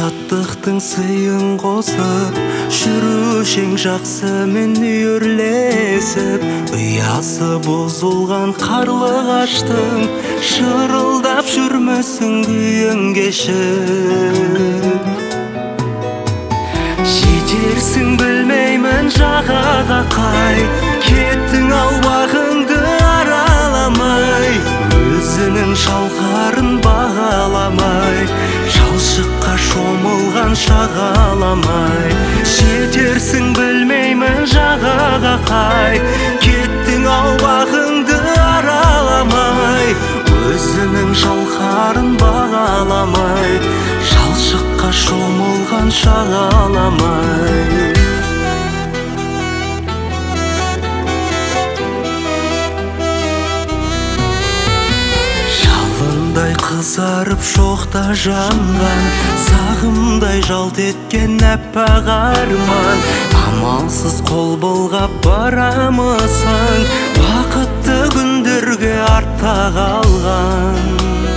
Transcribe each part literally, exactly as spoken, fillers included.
шаттықтың сыйын қосып, жүрушең жақсымен үйірлесіп, ұясы бұзылған қарлығаштың шырылдап жүрмісің күйін кешіп. Жетерсің білмеймін жағаға қай, кеттің ау бағыңды араламай, өзінің шалқарын бағаламай, шалшыққа шомылған шағаламай. Жетерсің білмеймін жағаға қай, кеттің ау бағыңды араламай, өзінің шалқарын бағаламай, шалшыққа шомылған шағаламай. Жалындай қызарып шоқта жанған, сағымдай жалт еткен әппақ арман, амалсыз қол бұлғап барамысың, бақытты күндерге артта қалған.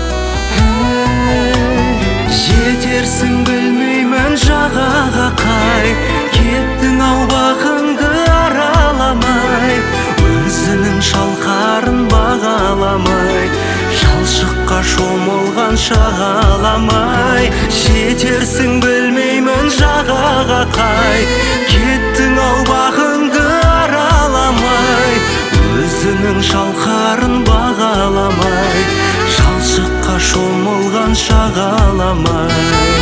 Жетерсің білмеймін жағаға қай, кеттің ау бағыңды араламай, өзінің шалқарын бағаламай, шалшыққа шомылған шағаламай. Жетерсің білмеймін жағаға қай, кеттің ау бағыңды араламай, өзінің шалқарын бағаламай, шалшыққа шомылған шағаламай.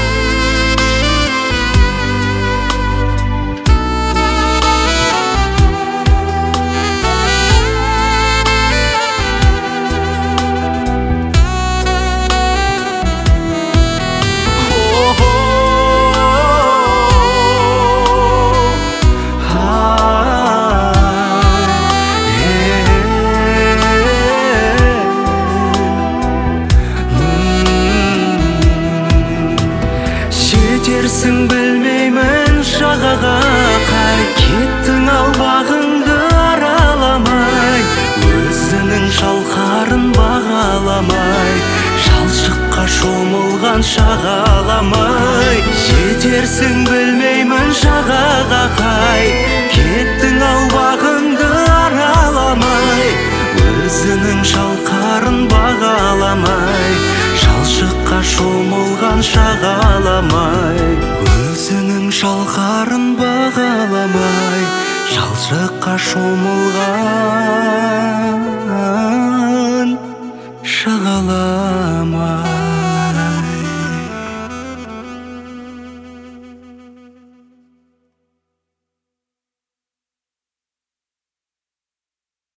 Жетерсің білмеймін жағаға қай, кеттің ау бағыңды араламай, өзінің шалқарын бағаламай, шалшыққа шомылған шағаламай. Жетерсің білмеймін жағаға қай, кеттің ау бағыңды араламай, өзінің шалқарын бағаламай, шалшыққа шомылған шағаламай. Өзінің шалқарын бағаламай, шалшыққа шомылған шағаламай.